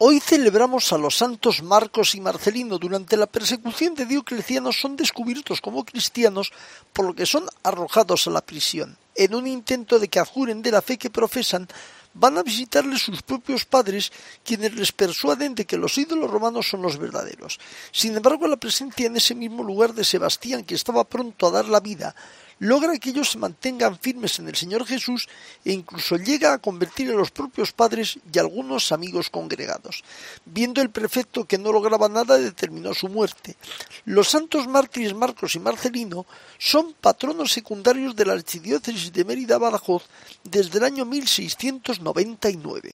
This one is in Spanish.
Hoy celebramos a los santos Marcos y Marcelino. Durante la persecución de Diocleciano son descubiertos como cristianos, por lo que son arrojados a la prisión. En un intento de que abjuren de la fe que profesan, van a visitarles sus propios padres, quienes les persuaden de que los ídolos romanos son los verdaderos. Sin embargo, la presencia en ese mismo lugar de Sebastián, que estaba pronto a dar la vida, logra que ellos se mantengan firmes en el Señor Jesús e incluso llega a convertir a los propios padres y a algunos amigos congregados. Viendo el prefecto que no lograba nada, determinó su muerte. Los santos mártires Marcos y Marcelino son patronos secundarios de la archidiócesis de Mérida-Badajoz desde el año 1699.